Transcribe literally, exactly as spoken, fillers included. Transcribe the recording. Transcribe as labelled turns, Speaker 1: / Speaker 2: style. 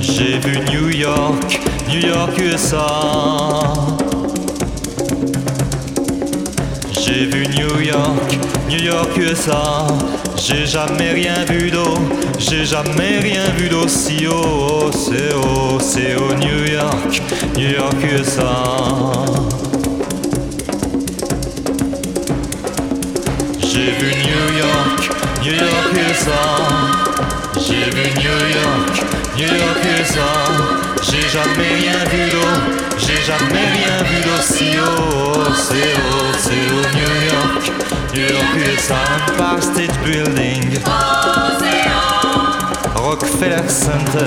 Speaker 1: J'ai vu New York, New York U S A. J'ai vu New York, New York U S A. J'ai jamais rien vu d'eau, j'ai jamais rien vu d'aussi haut. C'est haut, c'est haut, New York, New York U S A. J'ai vu New York, New York U S A. J'ai vu New York, New York U S A. J'ai jamais rien vu d'eau, j'ai jamais rien vu d'aussi haut. C'est haut, c'est haut, New York, New York U S A. Empire State Building, Rockefeller Center,